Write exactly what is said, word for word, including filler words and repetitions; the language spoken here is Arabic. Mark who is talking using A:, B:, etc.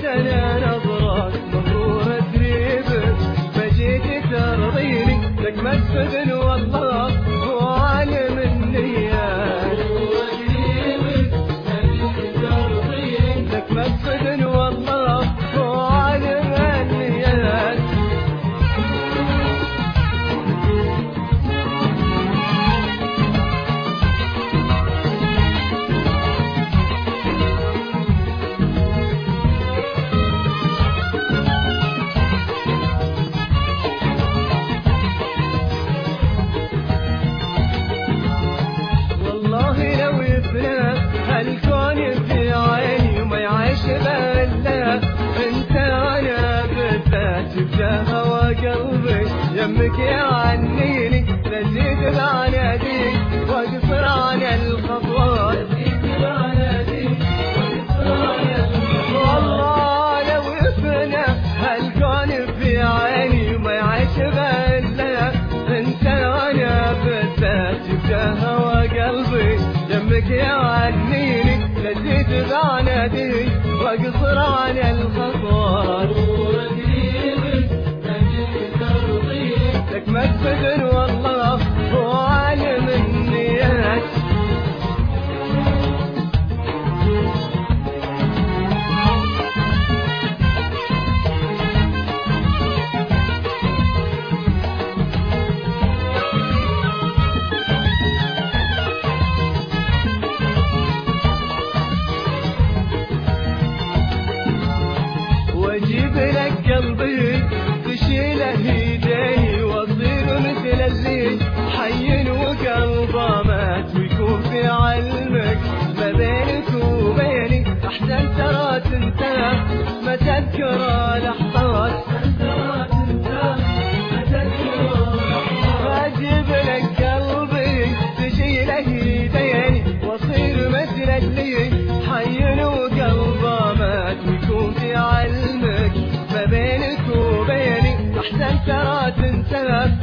A: انا نظرات مغرورة تريبك، فجيت ترضيني لك مسفد والله هو عالم النيات. لك مسفد والله هو عالم النيات. هالكون في عيني وما يعيش بلا انت، انا بالذات بجاه وقلبي يمك يعنيني، نسيت بعناديك واقصر عن الخطوات. والله لو يفنى هالكون في عيني وما يعيش بلا انت، انا بالذات بجاه وقلبي يمك يعنيني، نسيت بعنادي واقصر عن الخطوات. لك مسفد والله هو عالم النيات. واجيب لك قلبي تشيله ايديني واصير مثل اللي حي وقلبه مات، ويكون في علمك ما بينك وبيني احسن ترى تنسى ما تذكر لحظات. واجيب لك قلبي تشيله ايديني واصير مثل اللي حي وقلبه مات، ويكون في علمك ما بينك وبيني احسن ترى تنسى